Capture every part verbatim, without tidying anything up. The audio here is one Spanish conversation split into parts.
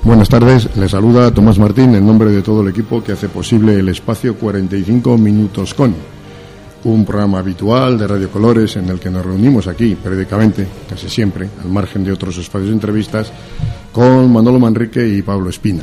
Buenas tardes, les saluda Tomás Martín en nombre de todo el equipo que hace posible el espacio cuarenta y cinco minutos con, un programa habitual de Radio Colores en el que nos reunimos aquí periódicamente, casi siempre, al margen de otros espacios de entrevistas, con Manolo Manrique y Pablo Espina.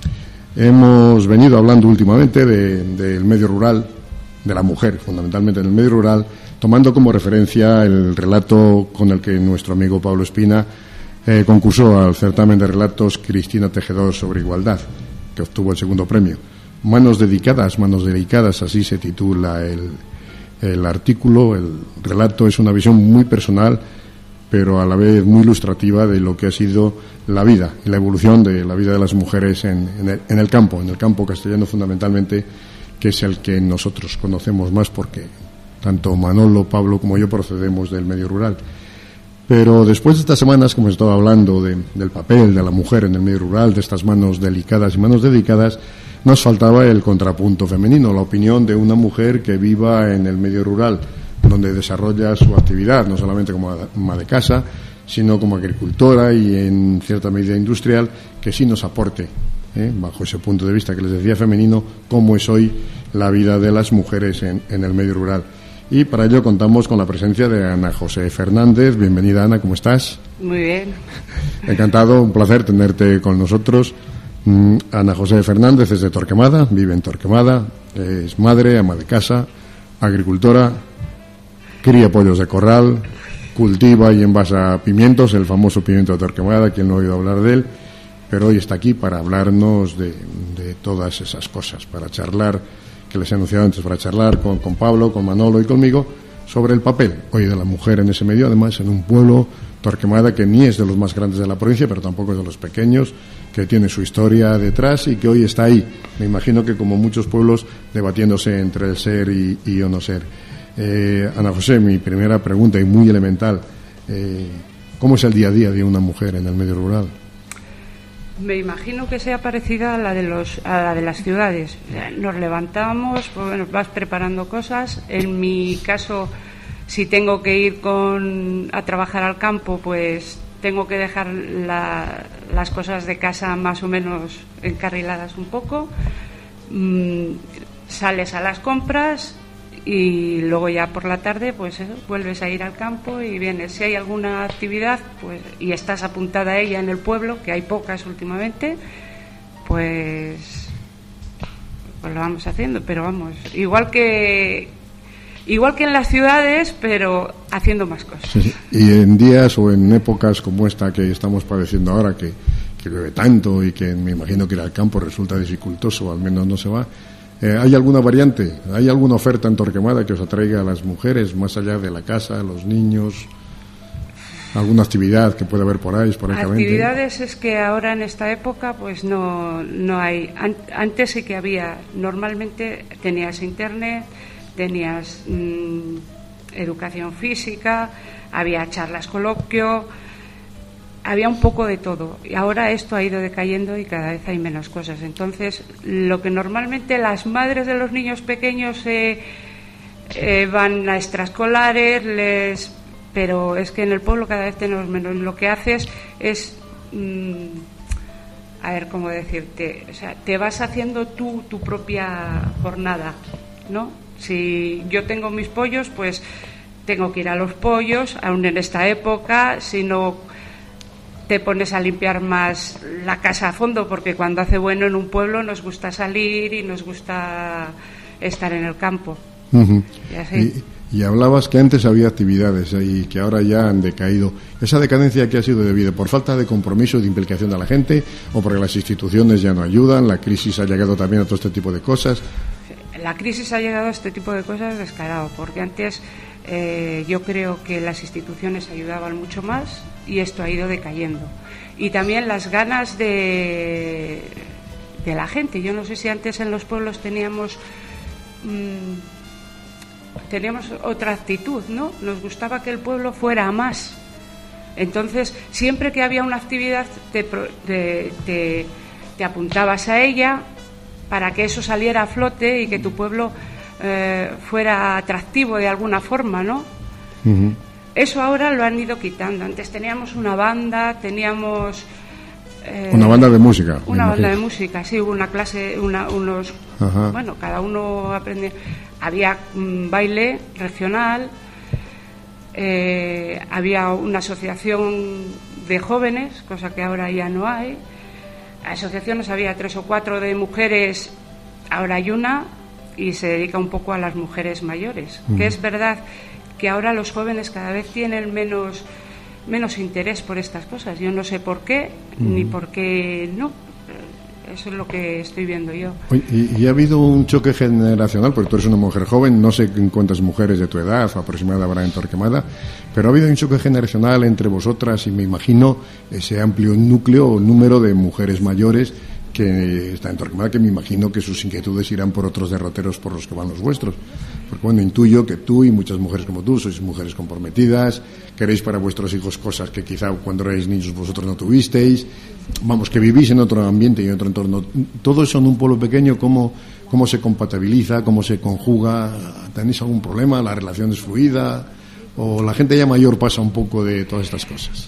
Hemos venido hablando últimamente de, del medio rural, de la mujer, fundamentalmente en el medio rural, tomando como referencia el relato con el que nuestro amigo Pablo Espina eh, concursó al certamen de relatos Cristina Tejedor sobre igualdad, que obtuvo el segundo premio. Manos dedicadas, manos dedicadas, así se titula el, el artículo. El relato es una visión muy personal, pero a la vez muy ilustrativa de lo que ha sido la vida y la evolución de la vida de las mujeres en, en, el, en el campo, en el campo castellano fundamentalmente, que es el que nosotros conocemos más porque tanto Manolo, Pablo como yo procedemos del medio rural. Pero después de estas semanas que hemos estado hablando de, del papel de la mujer en el medio rural, de estas manos delicadas y manos dedicadas, nos faltaba el contrapunto femenino, la opinión de una mujer que viva en el medio rural, donde desarrolla su actividad, no solamente como ama de casa, sino como agricultora y en cierta medida industrial, que sí nos aporte, ¿eh? bajo ese punto de vista que les decía femenino, cómo es hoy la vida de las mujeres en, en el medio rural. Y para ello contamos con la presencia de Ana José Fernández. Bienvenida, Ana, ¿cómo estás? Muy bien. Encantado, un placer tenerte con nosotros. Mm, Ana José Fernández es de Torquemada, vive en Torquemada, es madre, ama de casa, agricultora, cría pollos de corral, cultiva y envasa pimientos, el famoso pimiento de Torquemada, quien no ha oído hablar de él, pero hoy está aquí para hablarnos de, de todas esas cosas, para charlar, que les he anunciado antes, para charlar con, con Pablo, con Manolo y conmigo sobre el papel hoy de la mujer en ese medio, además en un pueblo, Torquemada, que ni es de los más grandes de la provincia, pero tampoco es de los pequeños, que tiene su historia detrás y que hoy está ahí. Me imagino que como muchos pueblos debatiéndose entre el ser y, y o no ser. Eh, Ana José, mi primera pregunta y muy elemental, eh, ¿cómo es el día a día de una mujer en el medio rural? Me imagino que sea parecida a la de los a la de las ciudades. Nos levantamos, bueno, vas preparando cosas. En mi caso, si tengo que ir con a trabajar al campo, pues tengo que dejar la, las cosas de casa más o menos encarriladas un poco. Mm, sales a las compras y luego ya por la tarde pues eso, vuelves a ir al campo y vienes. Si hay alguna actividad pues y estás apuntada a ella en el pueblo, que hay pocas últimamente, pues pues lo vamos haciendo, pero vamos, igual que igual que en las ciudades, pero haciendo más cosas. Sí, y en días o en épocas como esta que estamos padeciendo ahora, que, que llueve tanto y que me imagino que ir al campo resulta dificultoso, al menos no se va. Eh, ¿Hay alguna variante, hay alguna oferta en Torquemada que os atraiga a las mujeres, más allá de la casa, los niños? ¿Alguna actividad que pueda haber por ahí, esporádicamente? Actividades es que ahora en esta época pues no, no hay. Antes sí que había, normalmente tenías internet, tenías mmm, educación física, había charlas coloquio, había un poco de todo, y ahora esto ha ido decayendo y cada vez hay menos cosas. Entonces, lo que normalmente las madres de los niños pequeños eh, eh, van a extraescolares, les, pero es que en el pueblo cada vez tenemos menos. Lo que haces es, mmm, a ver cómo decirte, o sea, te vas haciendo tú tu propia jornada, ¿no? Si yo tengo mis pollos, pues tengo que ir a los pollos, aún en esta época, si no te pones a limpiar más la casa a fondo, porque cuando hace bueno en un pueblo nos gusta salir y nos gusta estar en el campo. Uh-huh. Y, así. y, y hablabas que antes había actividades y que ahora ya han decaído. ¿Esa decadencia qué ha sido debida? ¿Por falta de compromiso y de implicación de la gente o porque las instituciones ya no ayudan? ¿La crisis ha llegado también a todo este tipo de cosas? La crisis ha llegado a este tipo de cosas descarado, porque antes eh, yo creo que las instituciones ayudaban mucho más y esto ha ido decayendo. Y también las ganas de, de la gente. Yo no sé si antes en los pueblos teníamos mmm, teníamos otra actitud, ¿no? Nos gustaba que el pueblo fuera a más. Entonces, siempre que había una actividad te, te, te, te apuntabas a ella para que eso saliera a flote y que tu pueblo eh, fuera atractivo de alguna forma, ¿no? Uh-huh. Eso ahora lo han ido quitando. Antes teníamos una banda, teníamos Eh, una banda de música. Una banda de música, sí, hubo una clase, una, unos... Ajá. Bueno, cada uno aprendía. Había un baile regional, eh, había una asociación de jóvenes, cosa que ahora ya no hay. Asociaciones había tres o cuatro de mujeres, ahora hay una, y se dedica un poco a las mujeres mayores. Mm. Que es verdad que ahora los jóvenes cada vez tienen menos... menos interés por estas cosas. Yo no sé por qué, mm. ni por qué no. Eso es lo que estoy viendo yo. Oye, y, y ha habido un choque generacional, porque tú eres una mujer joven, no sé cuántas mujeres de tu edad aproximada habrá en Torquemada, pero ha habido un choque generacional entre vosotras y me imagino ese amplio núcleo o número de mujeres mayores que está en Torquemada, que me imagino que sus inquietudes irán por otros derroteros por los que van los vuestros. Porque bueno, intuyo que tú y muchas mujeres como tú sois mujeres comprometidas, queréis para vuestros hijos cosas que quizá cuando erais niños vosotros no tuvisteis, vamos, que vivís en otro ambiente y en otro entorno. Todo eso en un pueblo pequeño, ¿cómo, cómo se compatibiliza, cómo se conjuga? ¿Tenéis algún problema? ¿La relación es fluida? ¿O la gente ya mayor pasa un poco de todas estas cosas?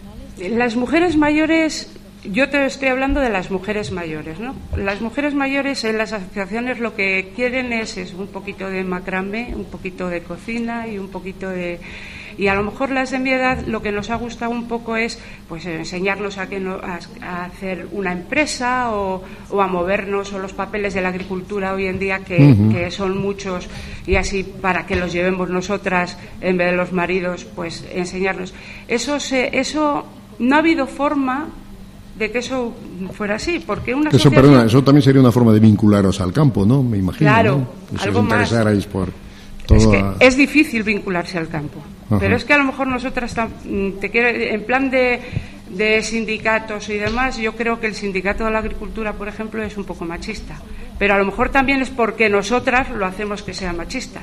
Las mujeres mayores... Yo te estoy hablando de las mujeres mayores, ¿no? Las mujeres mayores en las asociaciones lo que quieren es, es un poquito de macramé, un poquito de cocina y un poquito de... Y a lo mejor las de mi edad lo que nos ha gustado un poco es pues enseñarnos a, que no, a, a hacer una empresa o, o a movernos, o los papeles de la agricultura hoy en día que, uh-huh. que son muchos, y así para que los llevemos nosotras en vez de los maridos, pues enseñarnos. Eso, se, eso no ha habido forma de que eso fuera así, porque una eso, asociación... perdona, eso también sería una forma de vincularos al campo, ¿no? Me imagino, claro, ¿no? Si algo os interesarais más. Por todo es que a... es difícil vincularse al campo. Ajá. Pero es que a lo mejor nosotras te quiero, en plan de, de sindicatos y demás, yo creo que el sindicato de la agricultura, por ejemplo, es un poco machista, pero a lo mejor también es porque nosotras lo hacemos que sea machista.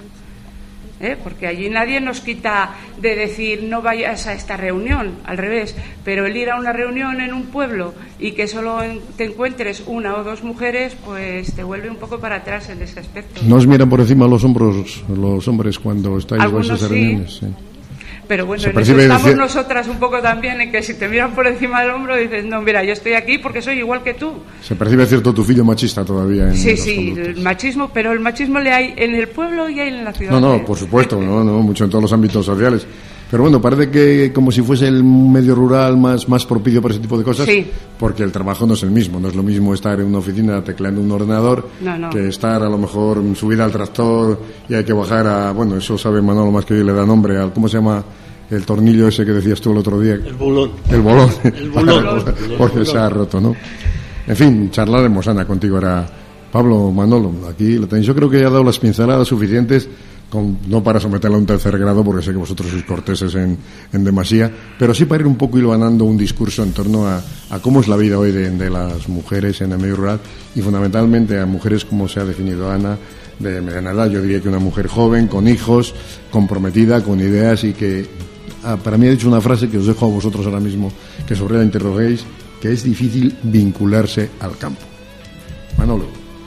¿Eh? Porque allí nadie nos quita de decir no vayas a esta reunión, al revés, pero el ir a una reunión en un pueblo y que solo te encuentres una o dos mujeres, pues te vuelve un poco para atrás en ese aspecto. ¿No os miran por encima los hombros los hombres cuando estáis en esas sí, reuniones? Sí. Pero bueno, en eso estamos decir... nosotras un poco también, en que si te miran por encima del hombro dices, no, mira, yo estoy aquí porque soy igual que tú. Se percibe cierto tufillo machista todavía en sí, los sí, conductos. El machismo, pero el machismo le hay en el pueblo y hay en la ciudad. No, no, por supuesto, no, no, mucho en todos los ámbitos sociales. Pero bueno, parece que como si fuese el medio rural más, más propicio para ese tipo de cosas, sí. Porque el trabajo no es el mismo, no es lo mismo estar en una oficina tecleando un ordenador no, no. que estar a lo mejor subida al tractor y hay que bajar a, bueno, eso sabe Manolo más que yo, le da nombre al, ¿cómo se llama? El tornillo ese que decías tú el otro día. El bolón. El bolón. El bolón. Porque se ha roto, ¿no? En fin, charlaremos, Ana, contigo ahora. Pablo, Manolo, aquí lo tenéis. Yo creo que ya ha dado las pinceladas suficientes, con, no para someterla a un tercer grado, porque sé que vosotros sois corteses en, en demasía, pero sí para ir un poco hilvanando un discurso en torno a, a cómo es la vida hoy de, de las mujeres en el medio rural y fundamentalmente a mujeres como se ha definido Ana, de mediana edad. Yo diría que una mujer joven, con hijos, comprometida, con ideas y que... Ah, para mí ha dicho una frase que os dejo a vosotros ahora mismo, que sobre la interroguéis, que es difícil vincularse al campo. Manolo.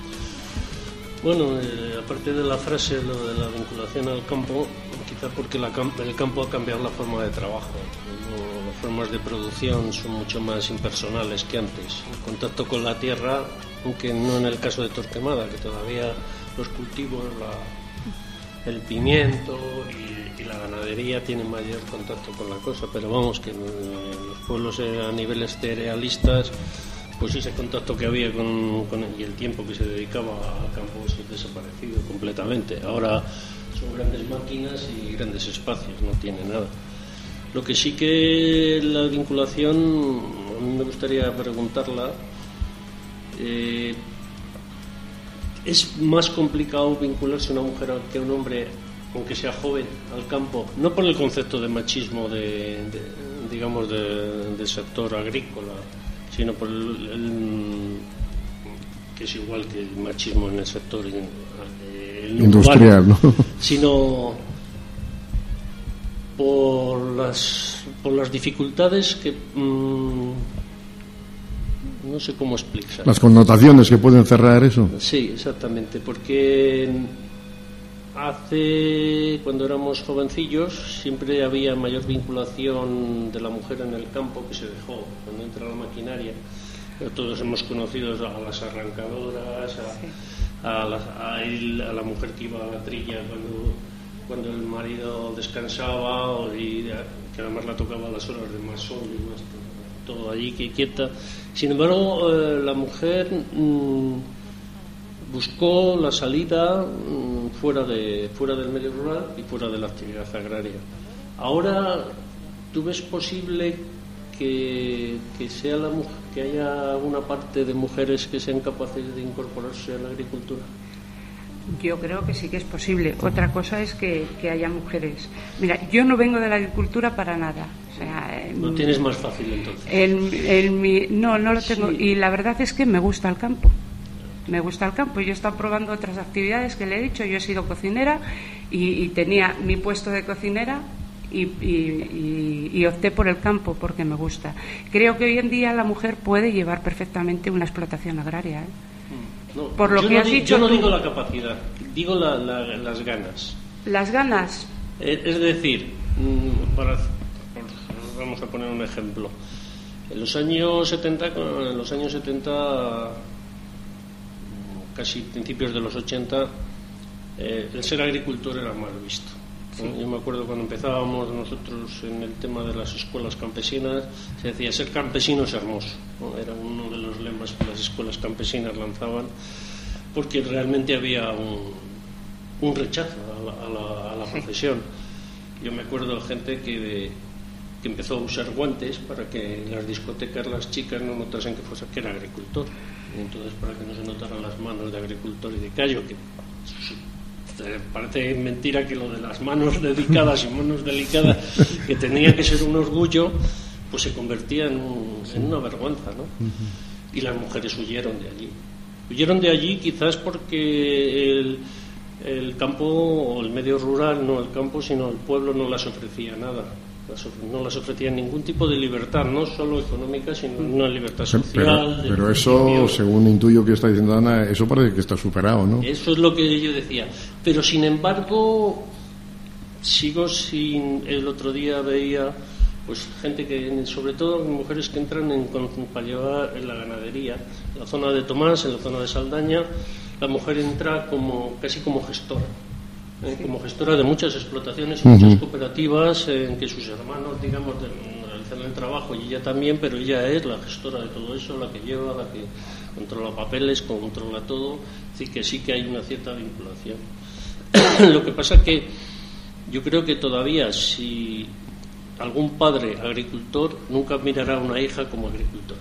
Bueno, eh, aparte de la frase, lo de la vinculación al campo, quizá porque la, el campo ha cambiado la forma de trabajo. ¿no? Las formas de producción son mucho más impersonales que antes. El contacto con la tierra, aunque no en el caso de Torquemada, que todavía los cultivos, la, el pimiento y y la ganadería tiene mayor contacto con la cosa, pero vamos, que en los pueblos a niveles cerealistas, pues ese contacto que había con, con y el tiempo que se dedicaba al campo se ha desaparecido completamente. Ahora son grandes máquinas y grandes espacios, no tiene nada. Lo que sí que la vinculación, a mí me gustaría preguntarla, eh, ¿es más complicado vincularse a una mujer que a un hombre, aunque sea joven, al campo? No por el concepto de machismo de, de digamos de, del sector agrícola, sino por el, el que es igual que el machismo en el sector el, el industrial, urbano, ¿no? Sino por las por las dificultades que mmm, no sé cómo explicar. Las connotaciones que pueden cerrar eso. Sí, exactamente, porque hace, cuando éramos jovencillos, siempre había mayor vinculación de la mujer en el campo, que se dejó cuando entra la maquinaria. Pero todos hemos conocido a las arrancadoras, a, sí. a, la, a, él, a la mujer que iba a la trilla cuando, cuando el marido descansaba, y que además la tocaba a las horas de más sol y más todo allí, que quieta. Sin embargo, eh, la mujer mmm, buscó la salida mmm, fuera de fuera del medio rural y fuera de la actividad agraria. Ahora, ¿tú ves posible que, que sea la mujer, que haya una parte de mujeres que sean capaces de incorporarse a la agricultura? Yo creo que sí que es posible. Otra cosa es que, que haya mujeres. Mira, yo no vengo de la agricultura para nada. O sea, lo en, tienes más fácil entonces. En, en mi, no, no lo tengo. Sí. Y la verdad es que me gusta el campo. Me gusta el campo. Yo he estado probando otras actividades que le he dicho. Yo he sido cocinera y, y tenía mi puesto de cocinera y, y, y, y opté por el campo porque me gusta. Creo que hoy en día la mujer puede llevar perfectamente una explotación agraria, ¿eh? No, por lo yo que no has di, dicho yo no tú, digo la capacidad, digo la, la, las ganas. Las ganas. Es, es decir, para, vamos a poner un ejemplo. En los años setenta, en los años setenta, casi principios de los ochenta, eh, el ser agricultor era mal visto. Sí. Yo me acuerdo cuando empezábamos nosotros en el tema de las escuelas campesinas, se decía ser campesino es hermoso, ¿no? Era uno de los lemas que las escuelas campesinas lanzaban, porque realmente había un, un rechazo a la, a la, a la profesión. Yo me acuerdo de gente que, que empezó a usar guantes para que en las discotecas las chicas no notasen que, fuese, que era agricultor, y entonces para que no se notaran las manos de agricultor y de callo, que parece mentira que lo de las manos dedicadas y manos delicadas, que tenía que ser un orgullo, pues se convertía en, un, en una vergüenza, ¿no? Y las mujeres huyeron de allí. Huyeron de allí quizás porque el, el campo, o el medio rural, no el campo, sino el pueblo, no las ofrecía nada. No las ofrecía ningún tipo de libertad, no solo económica, sino una libertad social. Pero, pero eso, según intuyo que está diciendo Ana, eso parece que está superado, ¿no? Eso es lo que yo decía. Pero sin embargo, sigo sin. El otro día veía, pues gente que, sobre todo mujeres que entran en, para llevar en la ganadería, en la zona de Tomás, en la zona de Saldaña, la mujer entra como casi como gestora. Eh, como gestora de muchas explotaciones y uh-huh. muchas cooperativas en que sus hermanos, digamos, realizan el trabajo y ella también, pero ella es la gestora de todo eso, la que lleva, la que controla papeles, controla todo, es decir, que sí que hay una cierta vinculación. Lo que pasa es que yo creo que todavía si algún padre agricultor nunca mirará a una hija como agricultora.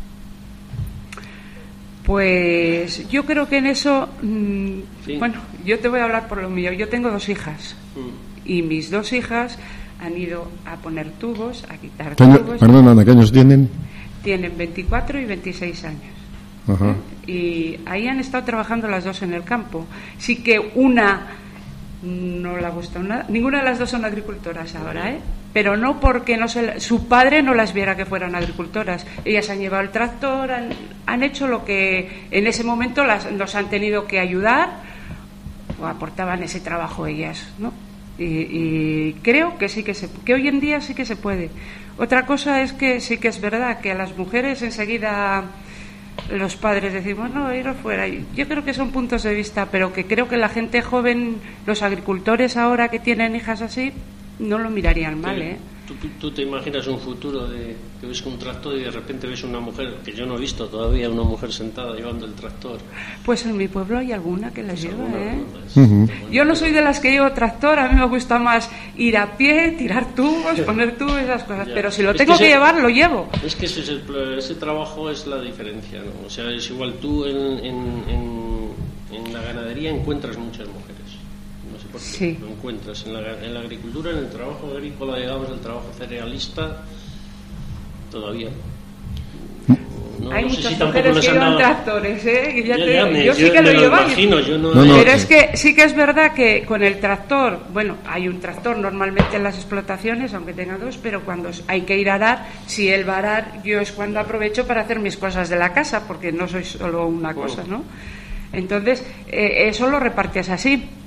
Pues yo creo que en eso, mmm, sí. Bueno, yo te voy a hablar por lo mío. Yo tengo dos hijas mm. y mis dos hijas han ido a poner tubos, a quitar tubos. Perdón, Ana, ¿qué años tienen? Tienen veinticuatro y veintiséis años. Ajá. ¿Eh? Y ahí han estado trabajando las dos en el campo. Sí que una no le ha gustado nada. Ninguna de las dos son agricultoras ahora, ¿eh? Pero no porque no se, su padre no las viera que fueran agricultoras. Ellas han llevado el tractor, han, han hecho lo que en ese momento las, nos han tenido que ayudar o aportaban ese trabajo ellas, ¿no? Y, y creo que sí que se, que hoy en día sí que se puede. Otra cosa es que sí que es verdad que a las mujeres enseguida los padres decimos no, ir afuera. Yo creo que son puntos de vista, pero que creo que la gente joven, los agricultores ahora que tienen hijas así, no lo mirarían mal, ¿eh? ¿Tú, tú, tú te imaginas un futuro de que ves un tractor y de repente ves una mujer, que yo no he visto todavía una mujer sentada llevando el tractor? Pues en mi pueblo hay alguna que la pues lleva, alguna, ¿eh? Es, uh-huh. Yo no soy de las que llevo tractor, a mí me gusta más ir a pie, tirar tubos, poner tubos, esas cosas, ya. Pero si lo es tengo que, que ese, llevar, lo llevo. Es que ese, es el, ese trabajo es la diferencia, ¿no? O sea, es igual tú en, en, en, en la ganadería encuentras muchas mujeres. Porque sí. Lo encuentras en la, en la agricultura, en el trabajo agrícola, digamos, el trabajo cerealista, todavía. No, hay no muchas si mujeres que llevan dado... tractores, ¿eh? Que ya ya, te... ya me, yo sí que lo, lo llevo. Imagino, yo no, no, no, pero es que sí que es verdad que con el tractor, bueno, hay un tractor normalmente en las explotaciones, aunque tenga dos, pero cuando hay que ir a arar, si él va a arar, yo es cuando aprovecho para hacer mis cosas de la casa, porque no soy solo una cosa, ¿no? Entonces, eh, eso lo repartes así.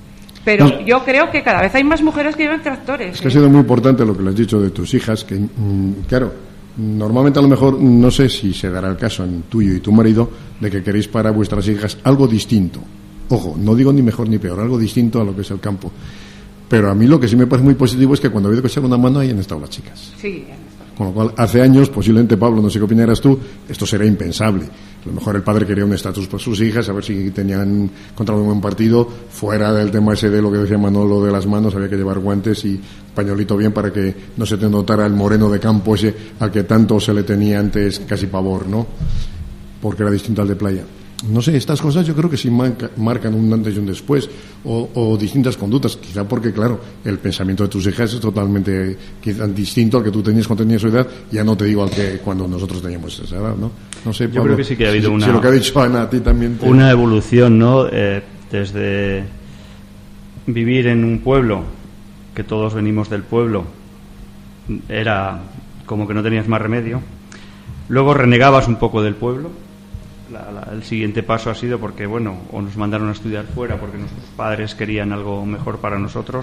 Pero no, yo creo que cada vez hay más mujeres que llevan tractores. Es que ¿eh? ha sido muy importante lo que le has dicho de tus hijas, que mmm, claro, normalmente a lo mejor, no sé si se dará el caso en tuyo y tu marido, de que queréis para vuestras hijas algo distinto. Ojo, no digo ni mejor ni peor, algo distinto a lo que es el campo. Pero a mí lo que sí me parece muy positivo es que cuando ha habido que echar una mano, ahí han estado las chicas. Sí. Con lo cual, hace años, posiblemente, Pablo, no sé qué opinarás tú, esto será impensable. A lo mejor el padre quería un estatus para sus hijas, a ver si tenían contra un buen partido, fuera del tema ese de lo que decía Manolo de las manos, había que llevar guantes y pañolito bien para que no se te notara el moreno de campo ese al que tanto se le tenía antes casi pavor, ¿no? Porque era distinto al de playa. No sé, estas cosas yo creo que sí marca, marcan un antes y un después, o, o distintas conductas, quizá porque, claro, el pensamiento de tus hijas es totalmente quizá distinto al que tú tenías cuando tenías su edad, ya no te digo al que cuando nosotros teníamos esa edad, ¿no? No sé, Pablo, yo creo que sí que ha habido si, una... Si lo que ha dicho Ana a ti también te... Una evolución, ¿no? Eh, desde vivir en un pueblo, que todos venimos del pueblo, era como que no tenías más remedio. Luego renegabas un poco del pueblo. La, la, el siguiente paso ha sido porque, bueno, o nos mandaron a estudiar fuera porque nuestros padres querían algo mejor para nosotros.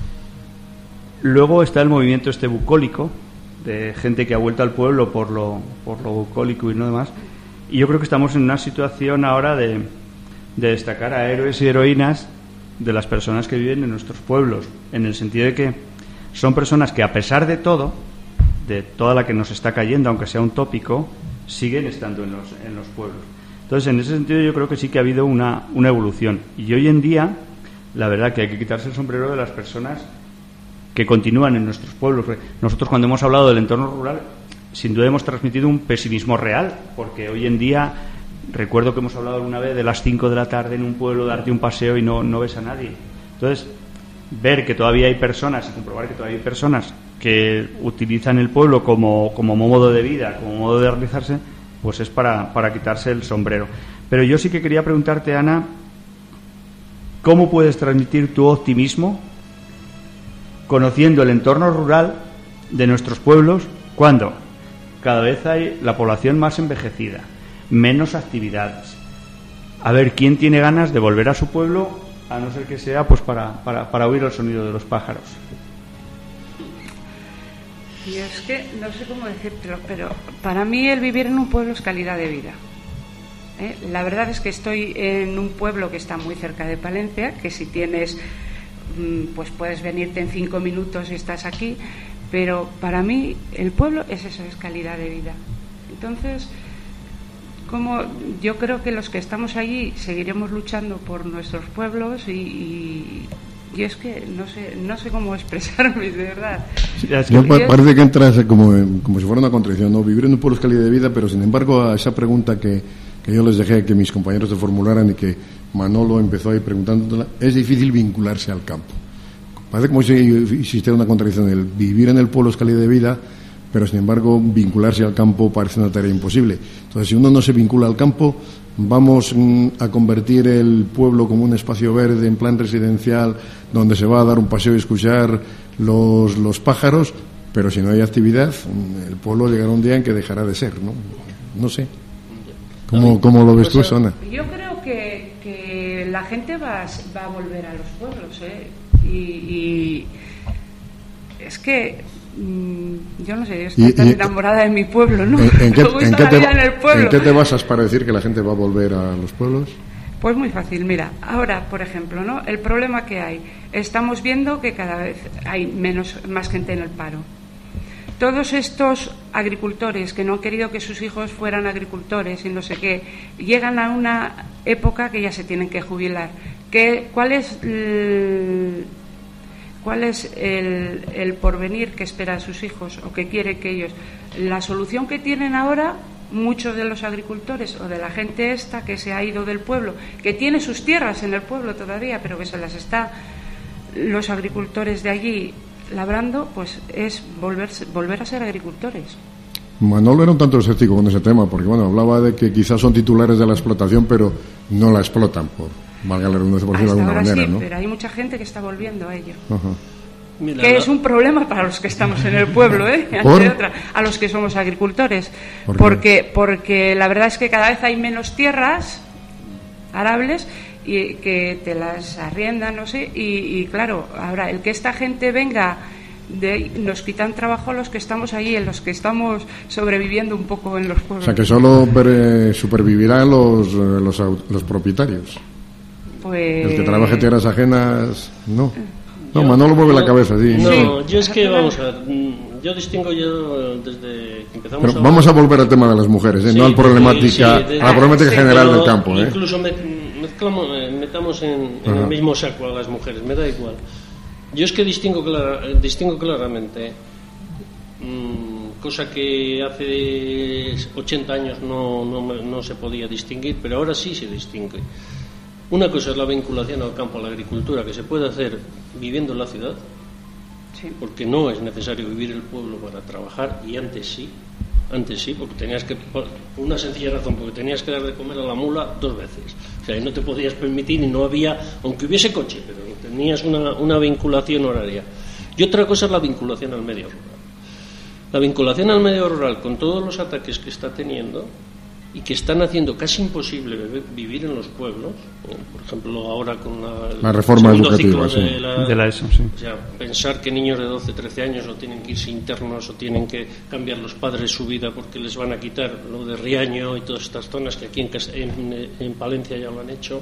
Luego está el movimiento este bucólico, de gente que ha vuelto al pueblo por lo, por lo bucólico y no demás. Y yo creo que estamos en una situación ahora de, de destacar a héroes y heroínas de las personas que viven en nuestros pueblos, en el sentido de que son personas que, a pesar de todo, de toda la que nos está cayendo, aunque sea un tópico, siguen estando en los, en los pueblos. Entonces, en ese sentido, yo creo que sí que ha habido una, una evolución. Y hoy en día, la verdad que hay que quitarse el sombrero de las personas que continúan en nuestros pueblos. Nosotros, cuando hemos hablado del entorno rural, sin duda hemos transmitido un pesimismo real, porque hoy en día, recuerdo que hemos hablado alguna vez de las cinco de la tarde en un pueblo, darte un paseo y no, no ves a nadie. Entonces, ver que todavía hay personas y comprobar que todavía hay personas que utilizan el pueblo como, como modo de vida, como modo de realizarse, pues es para, para quitarse el sombrero. Pero yo sí que quería preguntarte, Ana, ¿cómo puedes transmitir tu optimismo conociendo el entorno rural de nuestros pueblos cuando cada vez hay la población más envejecida, menos actividades? A ver, ¿quién tiene ganas de volver a su pueblo, a no ser que sea pues para, para, para oír el sonido de los pájaros? Y es que no sé cómo decírtelo, pero para mí el vivir en un pueblo es calidad de vida. ¿Eh? La verdad es que estoy en un pueblo que está muy cerca de Palencia, que si tienes, pues puedes venirte en cinco minutos y estás aquí, pero para mí el pueblo es eso, es calidad de vida. Entonces, como yo creo que los que estamos allí seguiremos luchando por nuestros pueblos y, y Y es que no sé no sé cómo expresarme, de verdad. Sí, es que pa- parece que entras como, en, como si fuera una contradicción, ¿no? Vivir en un pueblo es calidad de vida, pero sin embargo a esa pregunta que, que yo les dejé que mis compañeros te formularan y que Manolo empezó ahí preguntándola, es difícil vincularse al campo. Parece como si existiera una contradicción. El vivir en el pueblo es calidad de vida, pero sin embargo vincularse al campo parece una tarea imposible. Entonces, si uno no se vincula al campo, vamos mm, a convertir el pueblo como un espacio verde en plan residencial donde se va a dar un paseo y escuchar los, los pájaros, pero si no hay actividad, el pueblo llegará un día en que dejará de ser, ¿no? No sé. ¿Cómo, cómo lo ves tú, Ana? Yo creo que, que la gente va, va a volver a los pueblos, ¿eh? Y, y es que mmm, yo no sé, yo estoy y, tan y, enamorada de mi pueblo, ¿no? ¿En, en, qué, en, qué te, en, el pueblo. ¿En qué te basas para decir que la gente va a volver a los pueblos? Pues muy fácil, mira, ahora, por ejemplo, ¿no? El problema que hay, estamos viendo que cada vez hay menos, más gente en el paro. Todos estos agricultores que no han querido que sus hijos fueran agricultores y no sé qué, llegan a una época que ya se tienen que jubilar. ¿Qué, ¿Cuál es el, cuál es el, el porvenir que espera a sus hijos o que quiere que ellos? La solución que tienen ahora muchos de los agricultores o de la gente esta que se ha ido del pueblo, que tiene sus tierras en el pueblo todavía, pero que se las está los agricultores de allí labrando, pues es volver, volver a ser agricultores. Manolo era un tanto escéptico con ese tema, porque bueno, hablaba de que quizás son titulares de la explotación, pero no la explotan, por valga la redundancia, por decirlo de alguna manera, sí, ¿no? Pero hay mucha gente que está volviendo a ello. Ajá. Mira, que no. Es un problema para los que estamos en el pueblo, ¿eh? ¿Por? Otra, a los que somos agricultores. ¿Por porque, porque la verdad es que cada vez hay menos tierras arables y que te las arriendan, no sé, y, y claro, ahora el que esta gente venga, de, nos quitan trabajo a los que estamos ahí, en los que estamos sobreviviendo un poco en los pueblos. O sea, que solo eh, supervivirán los, los, los propietarios. Pues... El que trabaje tierras ajenas, no. No, yo, Manolo mueve no, la cabeza, sí. No, sí. Yo es que, vamos a ver, yo distingo yo desde que empezamos Pero a... vamos a volver al tema de las mujeres, ¿eh? Sí, no al problemática, sí, de, a la problemática sí, general del pero campo. ¿eh? Incluso me, mezclamos, metamos en, en el mismo saco a las mujeres, me da igual. Yo es que distingo, clara, distingo claramente, mmm, cosa que hace ochenta años no, no, no se podía distinguir, pero ahora sí se distingue. Una cosa es la vinculación al campo, a la agricultura, que se puede hacer viviendo en la ciudad, sí, porque no es necesario vivir en el pueblo para trabajar, y antes sí, antes sí, porque tenías que, por una sencilla razón, porque tenías que dar de comer a la mula dos veces, o sea, y no te podías permitir, y no había, aunque hubiese coche, pero tenías una, una vinculación horaria. Y otra cosa es la vinculación al medio rural. La vinculación al medio rural, con todos los ataques que está teniendo, y que están haciendo casi imposible vivir en los pueblos, por ejemplo ahora con la, la reforma el educativa ciclo de, sí. la, de la ESO, sí. O sea, pensar que niños de doce, trece años o tienen que irse internos o tienen que cambiar los padres su vida porque les van a quitar lo de Riaño y todas estas zonas que aquí en, en, en Palencia ya lo han hecho,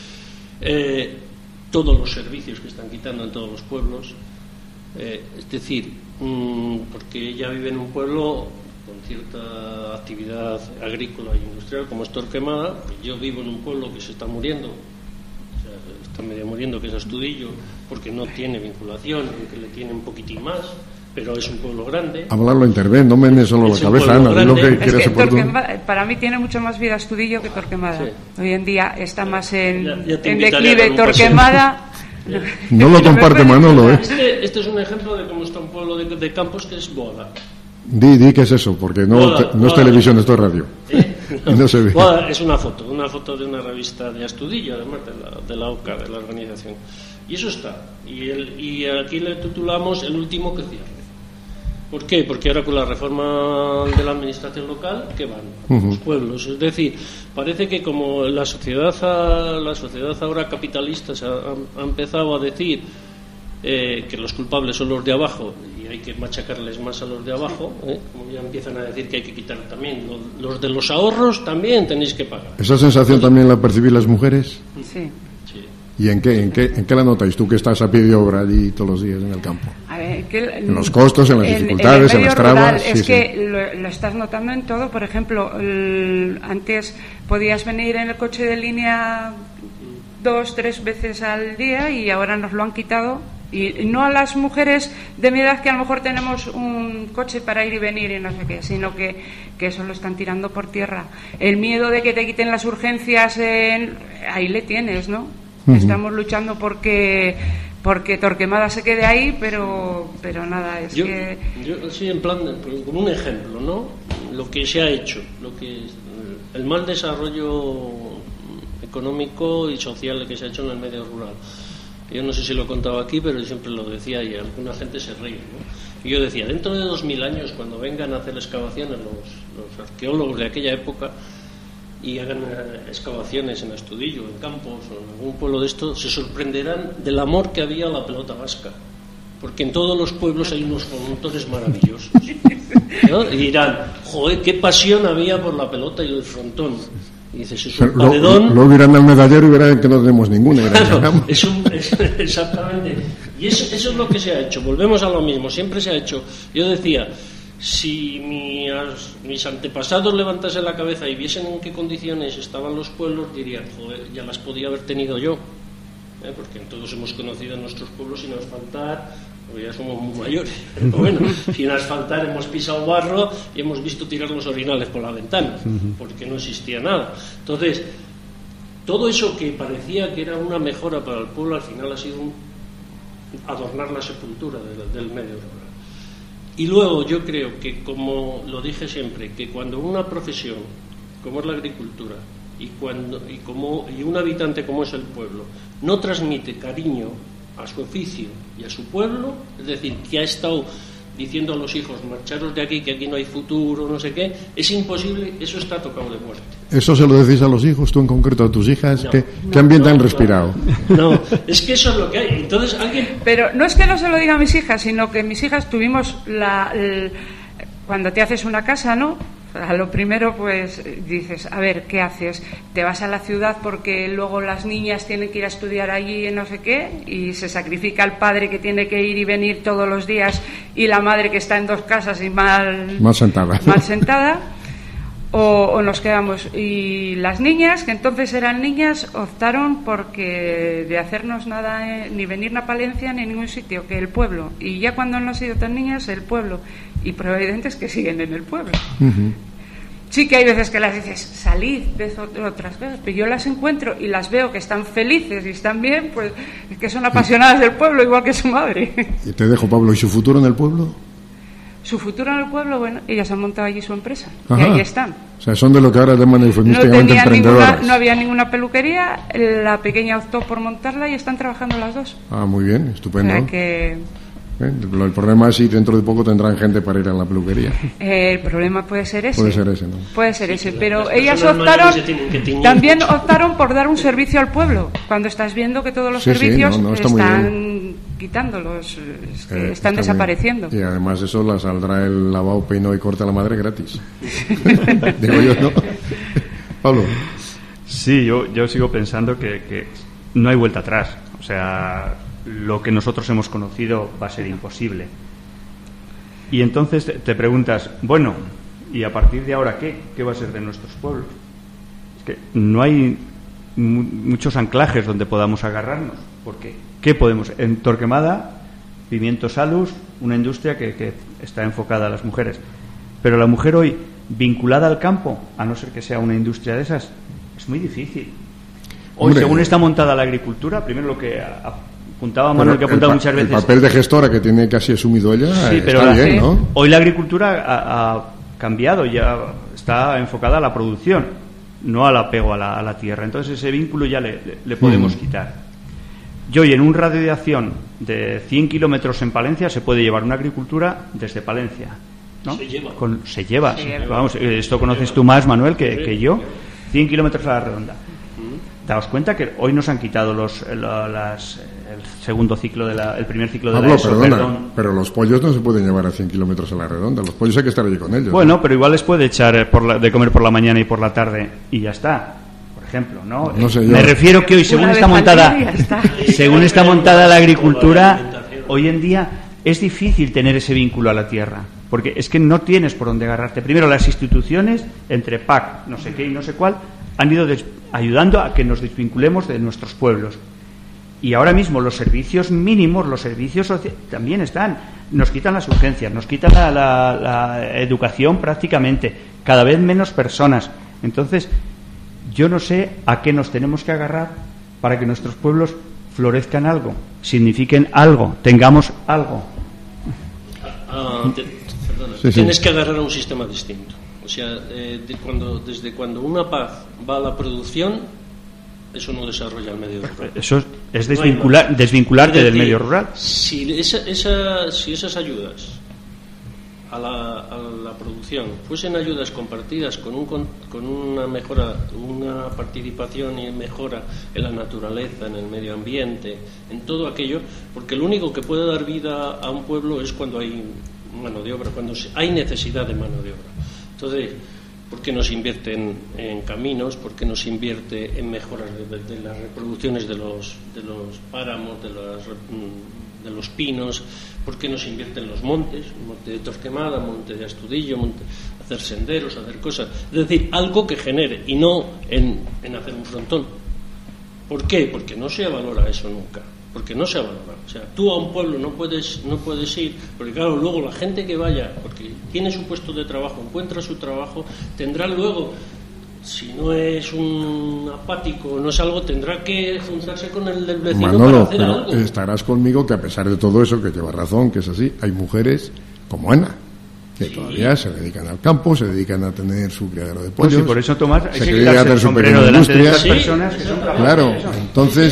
eh, todos los servicios que están quitando en todos los pueblos, eh, es decir, mmm, porque ella vive en un pueblo con cierta actividad agrícola e industrial como es Torquemada. Yo vivo en un pueblo que se está muriendo, o sea, está medio muriendo, que es Astudillo, porque no tiene vinculación, aunque le tiene un poquitín más, pero es un pueblo grande. Hablarlo interven, no me solo es la cabeza, Ana, di lo que quieras. Es que para mí tiene mucho más vida Astudillo que Torquemada. Sí. Hoy en día está más en, ya, ya en declive Torquemada. No lo comparte Manolo, ¿eh? Este, este es un ejemplo de cómo está un pueblo de, de campos que es Boada. Di, di, ¿qué es eso? Porque no, Boada, te, no Boada. Es televisión, esto es radio. ¿Eh? No. No se ve. Boada es una foto, una foto de una revista de Astudillo, además de la, de la O C A, de la organización. Y eso está. Y, el, y aquí le titulamos El último que cierre. ¿Por qué? Porque ahora con la reforma de la administración local, ¿qué van? Uh-huh. Los pueblos. Es decir, parece que como la sociedad, la sociedad ahora capitalista se ha, ha empezado a decir eh, que los culpables son los de abajo y hay que machacarles más a los de abajo, ¿eh? Como ya empiezan a decir que hay que quitar también los, los de los ahorros, también tenéis que pagar. ¿Esa sensación también la percibís las mujeres? Sí. ¿Y en qué, en, qué, en qué la notáis? Tú que estás a pie de obra allí todos los días en el campo. A ver, que el, en los costos, en las en, dificultades, en, en las trabas. Rural, es sí, que sí. Lo, lo estás notando en todo. Por ejemplo, el, antes podías venir en el coche de línea dos, tres veces al día y ahora nos lo han quitado. Y no a las mujeres de mi edad que a lo mejor tenemos un coche para ir y venir y no sé qué, sino que, que eso lo están tirando por tierra. El miedo de que te quiten las urgencias, en, ahí le tienes, ¿no? Uh-huh. Estamos luchando porque porque Torquemada se quede ahí, pero pero nada, es yo, que... Yo sí, en plan, con un ejemplo, ¿no? Lo que se ha hecho, lo que el mal desarrollo económico y social que se ha hecho en el medio rural. Yo no sé si lo he contado aquí, pero yo siempre lo decía y alguna gente se ríe, ¿no? Y yo decía, dentro de dos mil años, cuando vengan a hacer excavaciones los, los arqueólogos de aquella época y hagan excavaciones en Astudillo, en Campos o en algún pueblo de esto, se sorprenderán del amor que había a la pelota vasca, porque en todos los pueblos hay unos frontores maravillosos, ¿no? Y dirán, joder, qué pasión había por la pelota y el frontón. Y dices, es un Pero paredón. Luego irán al medallero y verán que no tenemos ninguna. Claro, es un, es, exactamente. Y eso, eso es lo que se ha hecho. Volvemos a lo mismo. Siempre se ha hecho. Yo decía, si mis, mis antepasados levantasen la cabeza y viesen en qué condiciones estaban los pueblos, dirían, joder, ya las podía haber tenido yo. ¿Eh? Porque todos hemos conocido nuestros pueblos sin asfaltar, porque ya somos muy mayores. Pero bueno, sin asfaltar hemos pisado barro y hemos visto tirar los orinales por la ventana, porque no existía nada. Entonces, todo eso que parecía que era una mejora para el pueblo, al final ha sido un adornar la sepultura del, del medio rural. Y luego yo creo que, como lo dije siempre, que cuando una profesión como es la agricultura y cuando y como y un habitante como es el pueblo no transmite cariño a su oficio y a su pueblo, es decir, que ha estado diciendo a los hijos, marcharos de aquí, que aquí no hay futuro, no sé qué, es imposible, eso está tocado de muerte. ¿Eso se lo decís a los hijos, tú en concreto, a tus hijas? No, ¿Qué, no, ¿qué ambiente no, han respirado? No, es que eso es lo que hay. Entonces, alguien... Pero no es que no se lo diga a mis hijas, sino que mis hijas tuvimos la... El, cuando te haces una casa, ¿no? A lo primero, pues dices, a ver, ¿qué haces? Te vas a la ciudad porque luego las niñas tienen que ir a estudiar allí no sé qué, y se sacrifica el padre que tiene que ir y venir todos los días y la madre que está en dos casas y mal, mal sentada. Mal sentada. O, o nos quedamos. Y las niñas, que entonces eran niñas, optaron porque de hacernos nada, eh, ni venir a Palencia ni en ningún sitio, que el pueblo. Y ya cuando no han sido tan niñas, el pueblo. Y prueba evidente es que siguen en el pueblo. Uh-huh. Sí que hay veces que las dices, salid de otras cosas, pero yo las encuentro y las veo que están felices y están bien, pues es que son apasionadas del pueblo, igual que su madre. Y te dejo, Pablo, ¿y su futuro en el pueblo? Su futuro en el pueblo, bueno, ellas han montado allí su empresa. Ajá. Y ahí están. O sea, son de lo que ahora llaman eufemísticamente no emprendedoras. Ninguna, no había ninguna peluquería, la pequeña optó por montarla y están trabajando las dos. Ah, muy bien, estupendo. O sea que... ¿Eh? El problema es si dentro de poco tendrán gente para ir a la peluquería. Eh, el problema puede ser ese. Puede ser ese, ¿no? Puede ser sí, ese, pero ellas optaron, también optaron por dar un servicio al pueblo. Cuando estás viendo que todos los sí, servicios sí, no, no, está están quitándolos, es que eh, están está desapareciendo. Bien. Y además eso la saldrá el lavado, peinado y corte a la madre gratis. Digo yo, ¿no? Pablo. Sí, yo, yo sigo pensando que, que no hay vuelta atrás. O sea, lo que nosotros hemos conocido va a ser imposible. Y entonces te preguntas, bueno, ¿y a partir de ahora qué? ¿Qué va a ser de nuestros pueblos? Es que no hay mu- muchos anclajes donde podamos agarrarnos, porque ¿qué podemos? En Torquemada, Pimiento Salus, una industria que, que está enfocada a las mujeres. Pero la mujer hoy, vinculada al campo, a no ser que sea una industria de esas, es muy difícil. Hoy, Hombre, según está montada la agricultura, primero lo que apuntaba Manuel, que ha apuntado el, muchas veces... El papel de gestora que tiene casi asumido ella, sí, pero está la, bien, ¿no? Hoy la agricultura ha, ha cambiado, ya está enfocada a la producción, no al apego a la, a la tierra. Entonces ese vínculo ya le, le, le podemos mm. quitar. Y hoy en un radio de acción de cien kilómetros en Palencia se puede llevar una agricultura desde Palencia, ¿no? Se lleva. Con, se lleva. Se lleva. Vamos, esto conoces tú más, Manuel, que, que yo. cien kilómetros a la redonda. Daos cuenta que hoy nos han quitado los, la, las, el segundo ciclo, de la, el primer ciclo de Pablo, la ESO, perdona, perdón. Pero los pollos no se pueden llevar a cien kilómetros a la redonda. Los pollos hay que estar allí con ellos. Bueno, ¿no? pero igual les puede echar por la, de comer por la mañana y por la tarde y ya está. Por ejemplo, ¿no? No sé yo. Me refiero que hoy, según está montada, está. según está montada la agricultura, hoy en día es difícil tener ese vínculo a la tierra. Porque es que no tienes por dónde agarrarte. Primero, las instituciones, entre P A C, no sé qué y no sé cuál, han ido des- ayudando a que nos desvinculemos de nuestros pueblos. Y ahora mismo los servicios mínimos, los servicios soci- también están. Nos quitan las urgencias, nos quitan la, la, la educación prácticamente. Cada vez menos personas. Entonces, yo no sé a qué nos tenemos que agarrar para que nuestros pueblos florezcan algo, signifiquen algo, tengamos algo. Ah, te, perdona, sí, sí. Tienes que agarrar a un sistema distinto. O sea, eh, de cuando, desde cuando una paz va a la producción, eso no desarrolla el medio rural. Eso es desvincular, no desvincularte es decir, del medio rural. Si, esa, esa, si esas ayudas a la, a la producción fuesen ayudas compartidas con, un, con una mejora, una participación y mejora en la naturaleza, en el medio ambiente, en todo aquello, porque lo único que puede dar vida a un pueblo es cuando hay mano de obra, cuando hay necesidad de mano de obra. Entonces, ¿por qué no se invierte en, en caminos? ¿Por qué no se invierte en mejoras de, de las reproducciones de los, de los páramos, de, las, de los pinos? ¿Por qué no se invierte en los montes? Monte de Torquemada, monte de Astudillo, monte, hacer senderos, hacer cosas. Es decir, algo que genere y no en, en hacer un frontón. ¿Por qué? Porque no se valora eso nunca. Porque no se valora. O sea, tú a un pueblo no puedes no puedes ir, porque claro, luego la gente que vaya, porque tiene su puesto de trabajo, encuentra su trabajo, tendrá luego, si no es un apático, no es algo, tendrá que juntarse con el del vecino Manolo, para hacer pero algo. Estarás conmigo que a pesar de todo eso, que lleva razón, que es así, hay mujeres como Ana, que sí. todavía se dedican al campo, se dedican a tener su criadero de pollos. Pues sí, por eso, Tomás, hay se que dedican a quitarse tener el su sombrero pequeña delante de industria. estas Sí, personas que son capaces Claro, de eso. entonces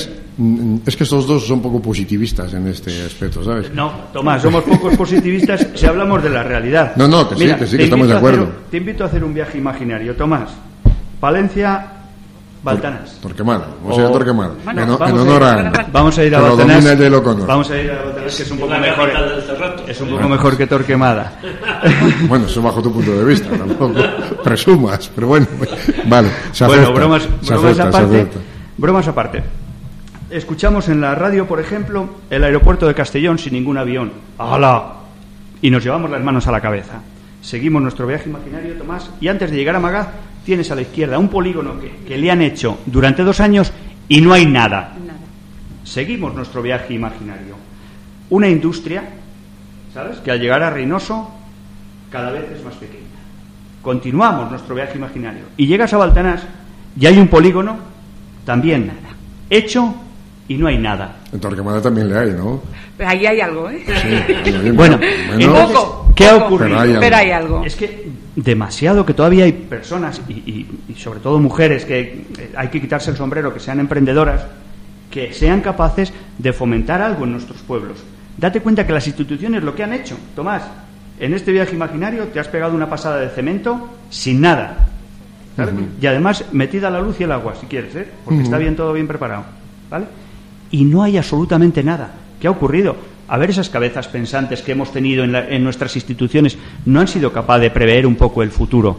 Es que estos dos son poco positivistas en este aspecto, ¿sabes? No, Tomás, somos pocos positivistas si hablamos de la realidad. No, no, que sí, Mira, que sí, que estamos de acuerdo. Hacer, te invito a hacer un viaje imaginario, Tomás. Palencia, Baltanás. Torquemada, vamos a ir a Torquemada. Bueno, en, en vamos honor a ir, a... Vamos a ir a que lo Baltanás. domina el de Loconor. Vamos a ir a Baltanás, que es un poco la mejor. del Cerrato. Es un poco mejor que Torquemada. Bueno, eso bajo tu punto de vista, tampoco presumas, pero bueno, vale, se acepta, Bueno, bromas, se bromas acepta, aparte. se acepta. Bromas aparte. Escuchamos en la radio, por ejemplo, el aeropuerto de Castellón sin ningún avión. ¡Hala! Y nos llevamos las manos a la cabeza. Seguimos nuestro viaje imaginario, Tomás, y antes de llegar a Magaz tienes a la izquierda un polígono que, que le han hecho durante dos años y no hay nada. Nada. Seguimos nuestro viaje imaginario. Una industria, ¿sabes?, que al llegar a Reynoso cada vez es más pequeña. Continuamos nuestro viaje imaginario. Y llegas a Baltanás y hay un polígono también hecho y no hay nada. En Torquemada también le hay, ¿no? Pero ahí hay algo, ¿eh? Sí, Bueno, bueno, Poco, ¿qué ha poco, ocurrido? Pero hay algo. Pero hay algo. Es que demasiado que todavía hay personas y, y, y sobre todo mujeres que eh, hay que quitarse el sombrero, que sean emprendedoras, que sean capaces de fomentar algo en nuestros pueblos. Date cuenta que las instituciones lo que han hecho, Tomás, en este viaje imaginario te has pegado una pasada de cemento sin nada, ¿sabes? Uh-huh. Y además metida la luz y el agua, si quieres, ¿eh? Porque uh-huh. está bien, todo bien preparado, ¿vale? Y no hay absolutamente nada. ¿Qué ha ocurrido? A ver, esas cabezas pensantes que hemos tenido en, la, en nuestras instituciones no han sido capaces de prever un poco el futuro.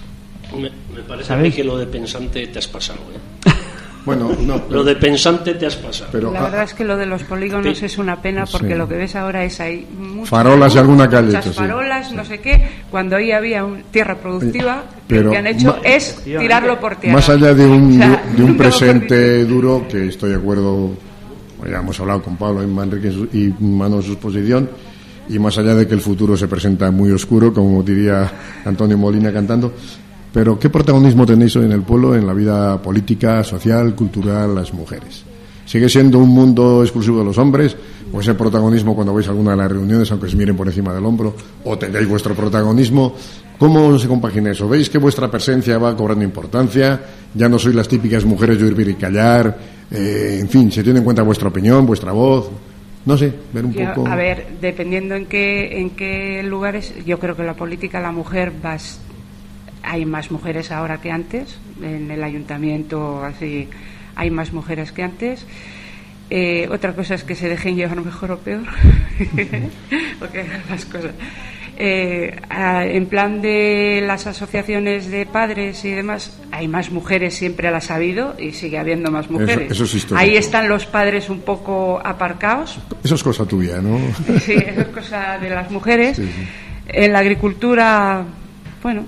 Me, me parece ¿Sabes? a mí que lo de pensante te has pasado, ¿eh? Bueno, no, pero, lo de pensante te has pasado. pero, la verdad es que lo de los polígonos sí. es una pena porque Sí. lo que ves ahora es ahí muchas, farolas y alguna calle, muchas sí. farolas, no sé qué, cuando ahí había un, tierra productiva, Pero lo que han hecho ma- es tirarlo por tierra. Más allá de un, O sea, de un nunca mejor presente dicho. duro, que estoy de acuerdo, ya hemos hablado con Pablo y Manrique en su- y Manu en su exposición, y más allá de que el futuro se presenta muy oscuro, como diría Antonio Molina cantando, pero ¿qué protagonismo tenéis hoy en el pueblo, en la vida política, social, cultural, las mujeres? ¿Sigue siendo un mundo exclusivo de los hombres? ¿O ese protagonismo cuando vais a alguna de las reuniones, aunque os miren por encima del hombro, o tengáis vuestro protagonismo? ¿Cómo se compagina eso? ¿Veis que vuestra presencia va cobrando importancia? Ya no sois las típicas mujeres de oír y callar, eh, en fin, ¿se tiene en cuenta vuestra opinión, vuestra voz? No sé, ver un Yo, poco... a ver, dependiendo en qué, en qué lugares, yo creo que la política, la mujer va... Hay más mujeres ahora que antes, en el ayuntamiento así hay más mujeres que antes. Eh, otra cosa es que se dejen llevar mejor o peor, porque hagan las cosas. Eh, a, en plan de las asociaciones de padres y demás, hay más mujeres, siempre las ha habido y sigue habiendo más mujeres. Eso, eso es histórico. Ahí están los padres un poco aparcados. Eso es cosa tuya, ¿no? Sí, eso es cosa de las mujeres. Sí, sí. En la agricultura, bueno,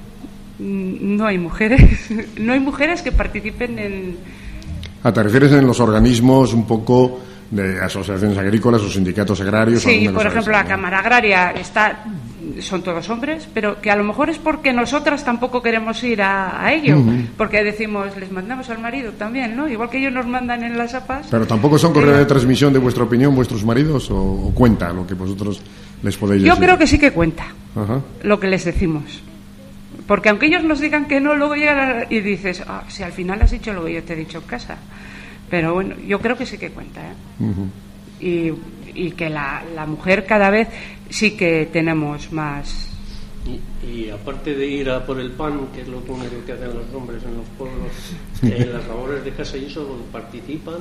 no hay mujeres, no hay mujeres que participen en... Ah, ¿te refieres en los organismos un poco de asociaciones agrícolas o sindicatos agrarios? Sí, alguna por cosa ejemplo, de la esa, ¿no? Cámara Agraria está, son todos hombres, pero que a lo mejor es porque nosotras tampoco queremos ir a, a ello, uh-huh. porque decimos, les mandamos al marido también, ¿no? Igual que ellos nos mandan en las apas. Pero tampoco son correos de transmisión de vuestra opinión vuestros maridos, o, o cuenta lo que vosotros les podéis Yo decir. creo que sí que cuenta. Ajá. Lo que les decimos. Porque aunque ellos nos digan que no, luego llegan y dices, ah, si al final has dicho lo que yo te he dicho en casa. Pero bueno, yo creo que sí que cuenta, ¿eh? Uh-huh. y, y que la, la mujer cada vez sí que tenemos más. Y, y aparte de ir a por el pan, que es lo único que hacen los hombres en los pueblos, en las labores de casa y eso, participan.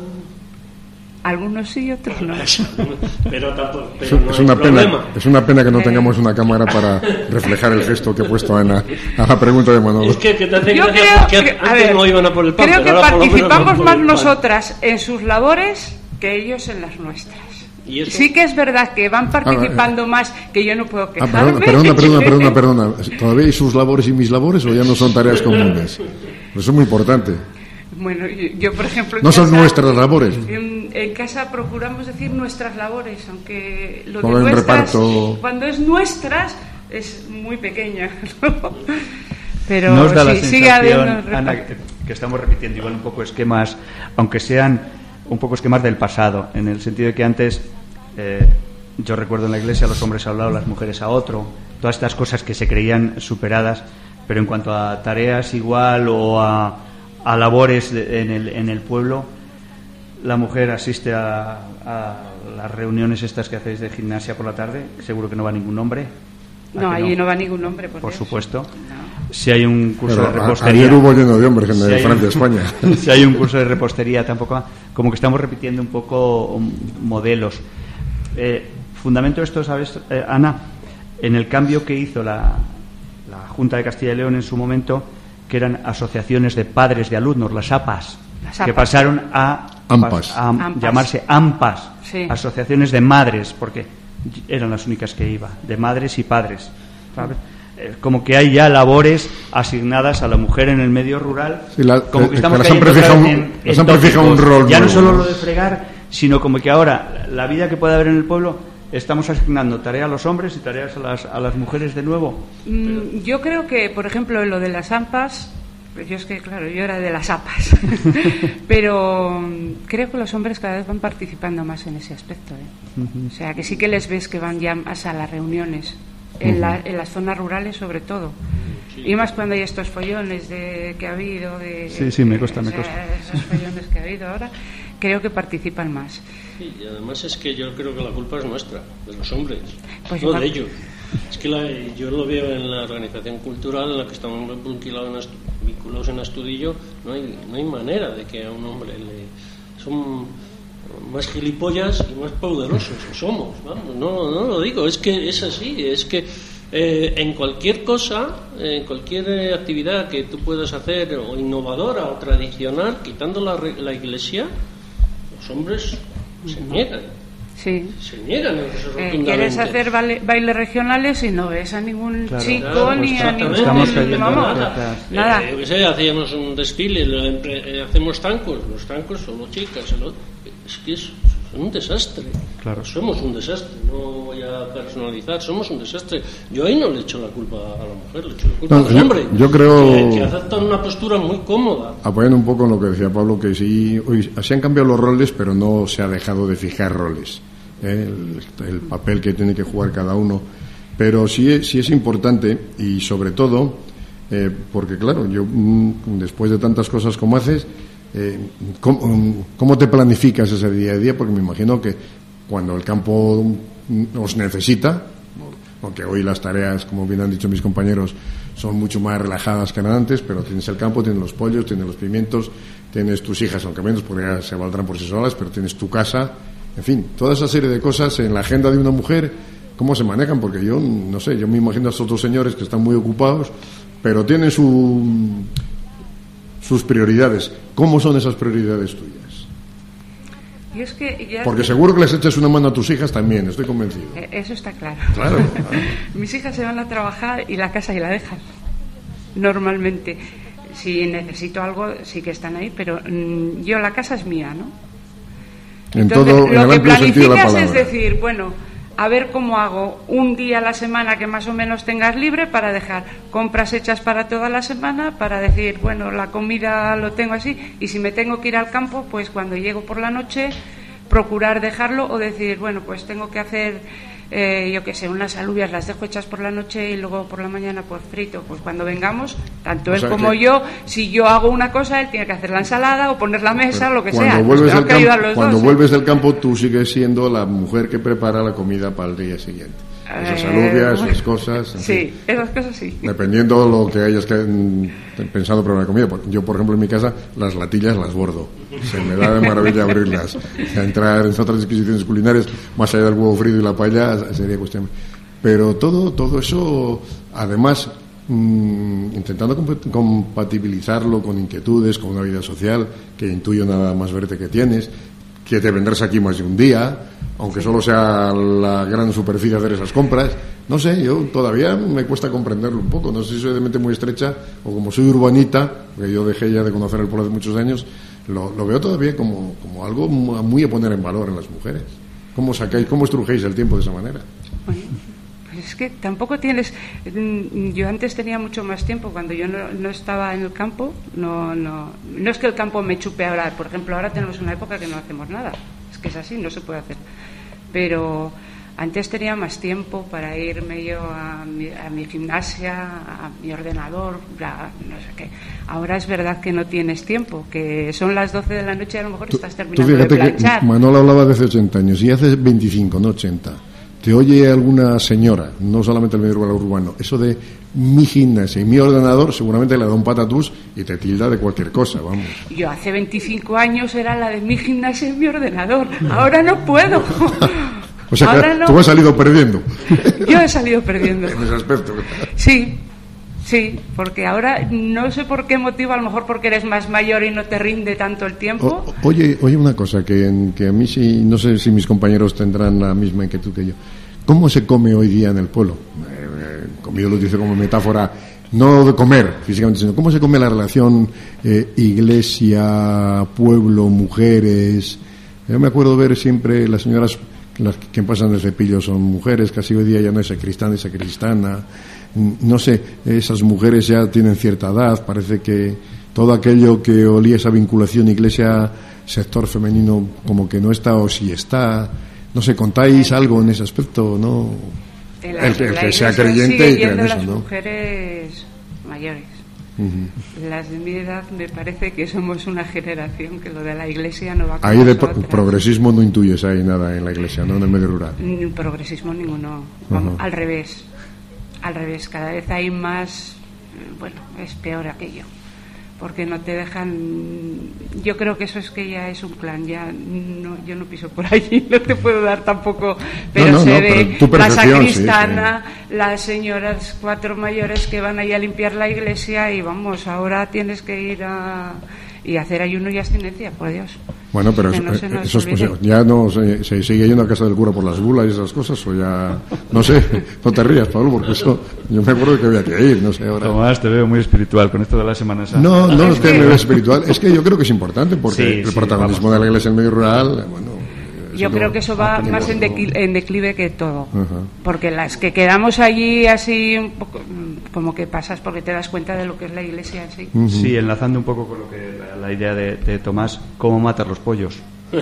Algunos sí, otros no. Pero tampoco. Pero Es, no es hay una problema. pena, es una pena que no Eh. tengamos una cámara para reflejar el gesto que he puesto a Ana a la pregunta de Manolo. Es que, que te hace Yo gracia creo porque que, antes a ver, no iban a por el pan. creo que pero ahora por lo menos participamos van por más el pan. nosotras en sus labores que ellos en las nuestras. ¿Y eso? Sí que es verdad que van participando Ah, eh. más, que yo no puedo Ah, quejarme. perdona, perdona, perdona, perdona, perdona. ¿Todavía hay sus labores y mis labores o ya no son tareas comunes? Eso es muy importante. Bueno, yo, yo, por ejemplo... en No son casa- nuestras labores. En, en casa procuramos decir nuestras labores, aunque lo de Como en nuestras, reparto. cuando es nuestras, es muy pequeña, ¿no? Pero Nos da la sí, sigue sensación, habiendo Ana, reparto. que, que estamos repitiendo igual un poco esquemas, aunque sean un poco esquemas del pasado, en el sentido de que antes, eh, yo recuerdo en la iglesia, los hombres a un lado, las mujeres a otro, todas estas cosas que se creían superadas, pero en cuanto a tareas igual o a, a labores de- en, el, en el pueblo, la mujer asiste a, a las reuniones estas que hacéis de gimnasia por la tarde, seguro que no va ningún hombre. No, allí no? no va ningún hombre. Por, por Dios. supuesto. No. Si hay un curso Pero de repostería... Ayer hubo lleno de hombres en si Francia, España. Si hay un curso de repostería tampoco... Como que estamos repitiendo un poco modelos. Eh, fundamento esto, ¿sabes, eh, Ana? En el cambio que hizo la, la Junta de Castilla y León en su momento, que eran asociaciones de padres de alumnos, las A P As, las A P As. Que pasaron a, AMPAs. a, a AMPAs. llamarse AMPAs, sí. Asociaciones de madres, porque eran las únicas que iba, de madres y padres, ¿sabes? Como que hay ya labores asignadas a la mujer en el medio rural, sí, la, como que eh, estamos que las han prefijado un, en, las en han prefijado un rol ya no nuevo, solo ¿no? lo de fregar, sino como que ahora la vida que puede haber en el pueblo estamos asignando tareas a los hombres y tareas a las, a las mujeres de nuevo. Mm, yo creo que, por ejemplo, en lo de las AMPAs, pues yo es que, claro, yo era de las A P As, pero creo que los hombres cada vez van participando más en ese aspecto, ¿eh? Uh-huh. O sea, que sí que les ves que van ya más a las reuniones, en, uh-huh. la, en las zonas rurales sobre todo. Sí. Y más cuando hay estos follones de, que ha habido. De, sí, sí, me consta, o sea, me consta. Esos follones que ha habido ahora, creo que participan más. Sí, y además es que yo creo que la culpa es nuestra, de los hombres, pues no igual. de ellos. Es que la, yo lo veo en la organización cultural en la que estamos vinculados en, vinculados en Astudillo, no hay, no hay manera de que a un hombre le... Son más gilipollas y más poderosos somos, vamos, no, no lo digo, es que es así, es que eh, en cualquier cosa, en cualquier eh, actividad que tú puedas hacer, o innovadora o tradicional, quitando la, la iglesia, los hombres se niegan. Sí. Se niegan eso eh, quieres hacer baile, bailes regionales y no ves a ningún claro, chico claro, ni a ningún vamos, nada, nada. Eh, yo qué sé, hacíamos un desfile, eh, hacemos tancos, los tancos solo chicas, solo... es que es un desastre, claro. Somos un desastre, no voy a personalizar, somos un desastre. Yo ahí no le echo la culpa a la mujer, le echo la culpa no, al yo, hombre, yo creo que, que aceptan una postura muy cómoda. Apoyando un poco en lo que decía Pablo, que sí, hoy se han cambiado los roles, pero no se ha dejado de fijar roles, ¿eh? el, el papel que tiene que jugar cada uno, pero sí, sí es importante, y sobre todo eh, porque claro, yo después de tantas cosas como haces, Eh, ¿cómo, ¿Cómo te planificas ese día a día? Porque me imagino que cuando el campo os necesita, aunque hoy las tareas, como bien han dicho mis compañeros, son mucho más relajadas que antes, pero tienes el campo, tienes los pollos, tienes los pimientos, tienes tus hijas, aunque menos, porque ya se valdrán por sí solas, pero tienes tu casa, en fin, toda esa serie de cosas en la agenda de una mujer, ¿cómo se manejan? Porque yo, no sé, yo me imagino a estos otros señores que están muy ocupados, pero tienen su... sus prioridades. ¿Cómo son esas prioridades tuyas? Y es que ya Porque seguro que les echas una mano a tus hijas también, estoy convencido. Eso está claro. Claro. Mis hijas se van a trabajar y la casa y la dejan. Normalmente. Si necesito algo, sí que están ahí, pero mmm, yo la casa es mía, ¿no? En Entonces, todo, en lo el que amplio sentido de la planificas palabra. es decir, bueno, a ver cómo hago un día a la semana que más o menos tengas libre para dejar compras hechas para toda la semana, para decir, bueno, la comida lo tengo así, y si me tengo que ir al campo, pues cuando llego por la noche, procurar dejarlo, o decir, bueno, pues tengo que hacer, eh, yo qué sé, unas alubias, las dejo hechas por la noche y luego por la mañana pues frito. Pues cuando vengamos, tanto o él sea como que... yo, si yo hago una cosa, él tiene que hacer la ensalada o poner la mesa, Pero lo que cuando sea. Vuelves Pues del que campo, los cuando dos, vuelves ¿eh? del campo, tú sigues siendo la mujer que prepara la comida para el día siguiente. Esas Eh, alubias, bueno, esas cosas. En sí, fin. esas cosas sí. Dependiendo de lo que hayas que, mm, pensado para la comida. Yo, por ejemplo, en mi casa, las latillas las bordo. Se me da de maravilla abrirlas. Entrar en otras disquisiciones culinarias, más allá del huevo frito y la paella, sería cuestión. Pero todo, todo eso, además, mmm, intentando comp- compatibilizarlo con inquietudes, con una vida social, que intuyo nada más verte que tienes, que te vendrás aquí más de un día, aunque solo sea la gran superficie hacer esas compras. No sé, yo todavía me cuesta comprenderlo un poco. No sé si soy de mente muy estrecha o como soy urbanita, porque yo dejé ya de conocer el pueblo hace muchos años, lo, lo veo todavía como, como algo muy a poner en valor en las mujeres. ¿Cómo sacáis, cómo estrujéis el tiempo de esa manera? Bueno, pues es que tampoco tienes... Yo antes tenía mucho más tiempo cuando yo no, no estaba en el campo. No, no, no es que el campo me chupe ahora. Por ejemplo, ahora tenemos una época que no hacemos nada. Es que es así, no se puede hacer. Pero Antes tenía más tiempo para irme yo a mi, a mi gimnasia, a mi ordenador, a no sé qué. Ahora es verdad que no tienes tiempo, que son las doce de la noche y a lo mejor tú, estás terminando tú fíjate de planchar. Que Manolo hablaba de hace ochenta años y hace veinticinco, no ochenta. Te oye alguna señora, no solamente el medio rural urbano, eso de mi gimnasia y mi ordenador, seguramente le da un patatús y te tilda de cualquier cosa, vamos. Yo hace veinticinco años era la de mi gimnasia y mi ordenador, ahora no puedo. O sea, ahora que no. Tú has salido perdiendo. Yo he salido perdiendo. En ese aspecto. Sí, sí, porque ahora no sé por qué motivo, a lo mejor porque eres más mayor y no te rinde tanto el tiempo. O, oye, oye una cosa, que, que a mí sí, no sé si mis compañeros tendrán la misma inquietud que yo. ¿Cómo se come hoy día en el pueblo? Eh, comido lo utilizo como metáfora, no de comer físicamente, sino cómo se come la relación eh, iglesia, pueblo, mujeres. Yo me acuerdo ver siempre las señoras, las que pasan el cepillo son mujeres, casi hoy día ya no es sacristán, es sacristana. No sé, esas mujeres ya tienen cierta edad, parece que todo aquello que olía esa vinculación iglesia-sector femenino como que no está o sí está. No sé, ¿contáis algo en ese aspecto, no? La, el, que, el que sea sigue creyente y crea en eso, las ¿no? mujeres mayores. Uh-huh. Las de mi edad me parece que somos una generación que lo de la iglesia no va con ahí de nosotras. pro- progresismo no intuyes ahí nada en la iglesia, ¿no? En el medio rural. Ni progresismo ninguno. Vamos, uh-huh. Al revés. Al revés, cada vez hay más. Bueno, es peor aquello. Porque no te dejan. Yo creo que eso es que ya es un clan. Ya no, yo no piso por allí, no te puedo dar tampoco. Pero no, no, se no, ve pero la perfección, sacristana, sí, sí. Las señoras cuatro mayores que van ahí a limpiar la iglesia y vamos, ahora tienes que ir a y hacer ayuno y abstinencia, por Dios. Bueno, pero que eso, no se nos eso es olvide. posible. Ya no se, se sigue yendo a casa del cura por las bulas y esas cosas, o ya. No sé, no te rías, Pablo, porque eso. Yo me acuerdo que había que ir, no sé ahora. Tomás, te veo muy espiritual con esto de la Semana Santa. No, no es que me vea espiritual, es que yo creo que es importante, porque Sí, el sí, protagonismo vamos. de la iglesia en el medio rural, bueno. Yo creo que eso va más en, declive, declive, en declive que todo. Uh-huh. Porque las que quedamos allí así, un poco, como que pasas porque te das cuenta de lo que es la iglesia en sí. Uh-huh. Sí, enlazando un poco con lo que la, la idea de, de Tomás, ¿cómo matas los pollos?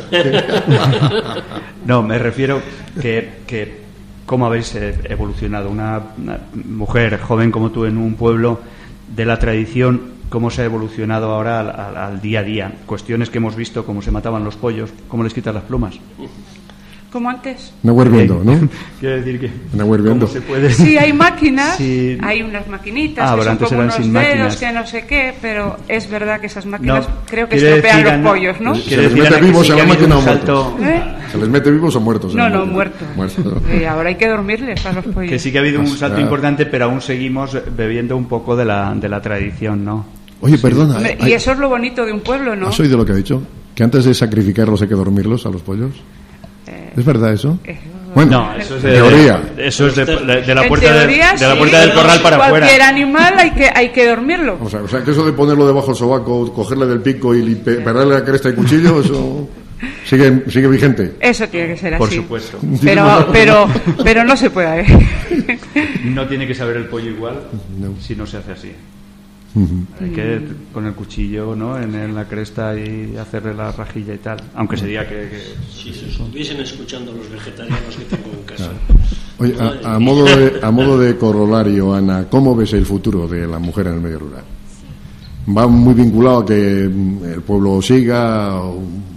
No, me refiero que, que cómo habéis evolucionado. Una, una mujer joven como tú en un pueblo de la tradición, cómo se ha evolucionado ahora al, al, al día a día. Cuestiones que hemos visto, cómo se mataban los pollos, cómo les quitas las plumas. Como antes. No hirviendo, ¿no? Quiero decir que No hirviendo. ¿cómo se puede? Sí, hay máquinas, Sí. hay unas maquinitas Ah, que pero son antes como eran unos sin dedos, máquinas. que no sé qué, pero es verdad que esas máquinas No, creo que quiere estropean decir, los Ana, pollos, ¿no? ¿Se Quiere les decir, mete Ana, que vivos sí a que la ha habido máquina o un muertos? salto- ¿Eh? ¿Se les mete vivos o muertos? No, en la no, máquina? muertos. Muertos. Eh, ahora hay que dormirles a los pollos. Que sí que ha habido un Pues, salto claro. importante, pero aún seguimos bebiendo un poco de la, de la tradición, ¿no? Oye, perdona. Hombre, hay- y eso es lo bonito de un pueblo, ¿no? ¿Has oído lo que ha dicho? Que antes de sacrificarlos hay que dormirlos a los pollos. Eh, ¿Es verdad eso? eso- Bueno, No, eso es de, teoría. eso es de, de- de la En puerta, de, teoría, de la sí, puerta del corral para afuera. Cualquier animal hay que, hay que dormirlo. O sea, o sea, que eso de ponerlo debajo del sobaco, cogerle del pico y pe- pegarle la cresta y cuchillo, eso sigue, sigue vigente. Eso tiene que ser así. Por supuesto. Pero, pero, pero no se puede. No tiene que saber el pollo igual No. si no se hace así. Ujú. Hay que con el cuchillo, ¿no? En, en la cresta y hacerle la rajilla y tal. Aunque se diga que, que Si se estuviesen escuchando los vegetarianos que tengo en casa. Oye, a, a modo de, a modo de corolario, Ana, ¿cómo ves el futuro de la mujer en el medio rural? ¿Va muy vinculado a que mm, el pueblo siga o,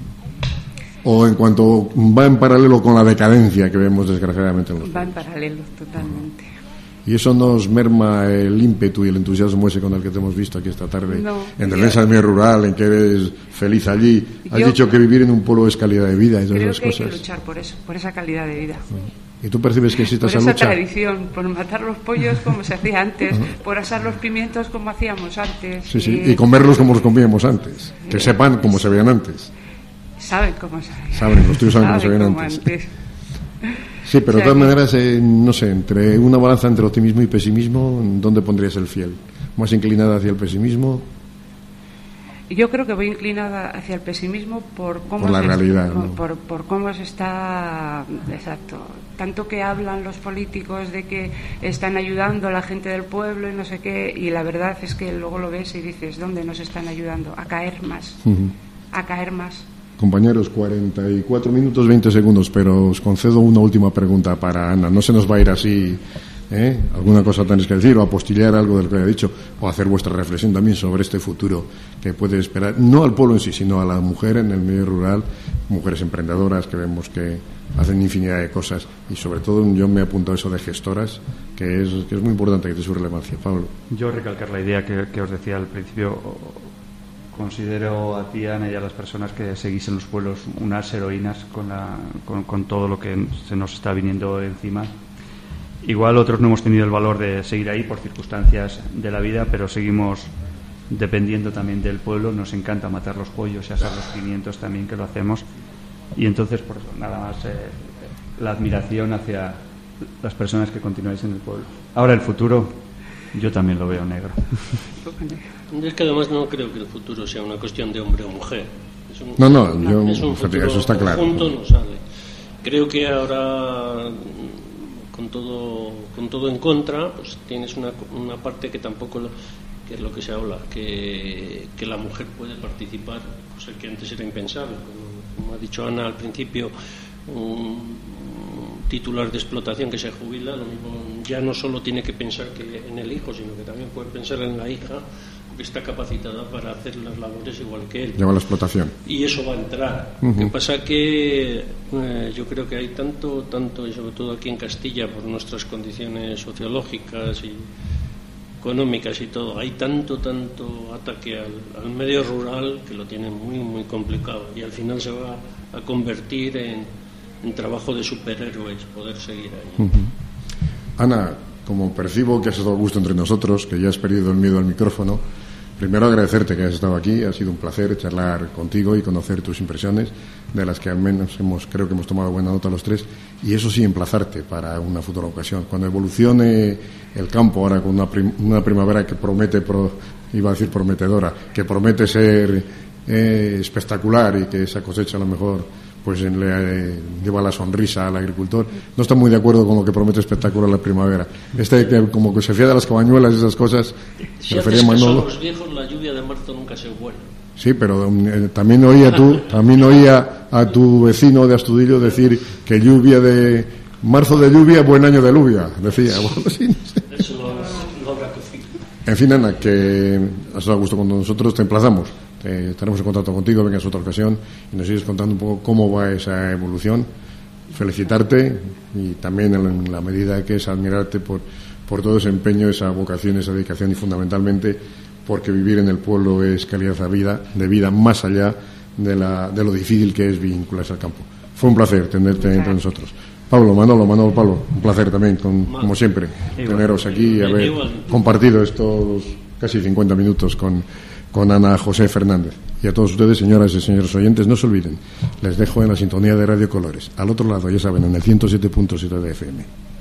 o en cuanto va en paralelo con la decadencia que vemos desgraciadamente en los Va en pueblos? paralelo totalmente. Y eso nos merma el ímpetu y el entusiasmo ese con el que te hemos visto aquí esta tarde, No. en defensa del medio rural, en que eres feliz allí. Has Yo- dicho que vivir en un pueblo es calidad de vida y todas Creo esas que hay que cosas. luchar por eso, por esa calidad de vida. ¿Y tú percibes que existe Por esa esa lucha? tradición, por matar los pollos como se hacía antes, por asar los pimientos como hacíamos antes. Sí, sí, y y comerlos como los comíamos antes. Que sepan como se veían antes. saben cómo se Saben, los tíos saben cómo se veían como antes. antes. Sí, pero O de sea todas que- maneras, eh, no sé, entre una balanza entre optimismo y pesimismo, ¿dónde pondrías el fiel? ¿Más inclinada hacia el pesimismo? Yo creo que voy inclinada hacia el pesimismo por cómo Por la se, realidad, por, ¿no? por, por cómo se está, exacto, tanto que hablan los políticos de que están ayudando a la gente del pueblo y no sé qué, y la verdad es que luego lo ves y dices, ¿dónde nos están ayudando? A caer más, Ujú. a caer más. Compañeros, cuarenta y cuatro minutos veinte segundos, pero os concedo una última pregunta para Ana. No se nos va a ir así, ¿eh? ¿Alguna cosa tenéis que decir o apostillar algo del que haya dicho o hacer vuestra reflexión también sobre este futuro que puede esperar, no al pueblo en sí, sino a la mujer en el medio rural, mujeres emprendedoras que vemos que hacen infinidad de cosas y sobre todo yo me he apuntado eso de gestoras, que es, que es muy importante que te su relevancia. Pablo. Yo recalcar la idea que, que os decía al principio. Considero a ti, Ana, y a las personas que seguís en los pueblos unas heroínas con, la, con, con todo lo que se nos está viniendo encima. Igual otros no hemos tenido el valor de seguir ahí por circunstancias de la vida, pero seguimos dependiendo también del pueblo. Nos encanta matar los pollos y asar los pimientos también, que lo hacemos. Y entonces, por eso, nada más eh, la admiración hacia las personas que continuáis en el pueblo. Ahora el futuro, yo también lo veo negro. Es que además no creo que el futuro sea una cuestión de hombre o mujer. Es un, no, no, yo, es un futuro eso está claro. Conjunto, no sale. Creo que ahora, con todo, con todo en contra, pues tienes una, una parte que tampoco, lo, que es lo que se habla, que, que la mujer puede participar, pues el que antes era impensable. Como, como ha dicho Ana al principio, un titular de explotación que se jubila, lo mismo, ya no solo tiene que pensar que en el hijo, sino que también puede pensar en la hija, que está capacitada para hacer las labores igual que él. Lleva la explotación. Y eso va a entrar. Uh-huh. Lo que pasa que eh, yo creo que hay tanto, tanto, y sobre todo aquí en Castilla, por nuestras condiciones sociológicas y económicas y todo, hay tanto, tanto ataque al, al medio rural que lo tienen muy, muy complicado. Y al final se va a convertir en, en trabajo de superhéroes, poder seguir ahí. Uh-huh. Ana, como percibo que has estado a gusto entre nosotros, que ya has perdido el miedo al micrófono, primero agradecerte que hayas estado aquí. Ha sido un placer charlar contigo y conocer tus impresiones, de las que al menos hemos, creo que hemos tomado buena nota los tres, y eso sí, emplazarte para una futura ocasión. Cuando evolucione el campo ahora con una, prim- una primavera que promete, pro, iba a decir prometedora, que promete ser eh, espectacular y que esa cosecha a lo mejor pues le eh, lleva la sonrisa al agricultor. No está muy de acuerdo con lo que promete espectacular la primavera. Este que como que se fía de las cabañuelas y esas cosas. Si haces caso a los viejos, la lluvia de marzo nunca se buena. Sí, pero eh, también oía tú, también oía a tu vecino de Astudillo decir que lluvia de marzo de lluvia, buen año de lluvia, decía. Bueno, sí, no sé. Eso no habrá que decir. En fin, Ana, que has estado a gusto con nosotros, te emplazamos. Eh, estaremos en contacto contigo, vengas a otra ocasión y nos sigues contando un poco cómo va esa evolución. Felicitarte y también en la medida que es admirarte por, por todo ese empeño, esa vocación, esa dedicación y fundamentalmente porque vivir en el pueblo es calidad de vida, de vida más allá de, la, de lo difícil que es vincularse al campo. Fue un placer tenerte entre nosotros. Pablo, Manolo, Manolo, Pablo, un placer también, con, como siempre, igual, teneros aquí y haber compartido estos casi cincuenta minutos con con Ana José Fernández. Y a todos ustedes, señoras y señores oyentes, no se olviden, les dejo en la sintonía de Radio Colores. Al otro lado, ya saben, en el ciento siete punto siete de F M.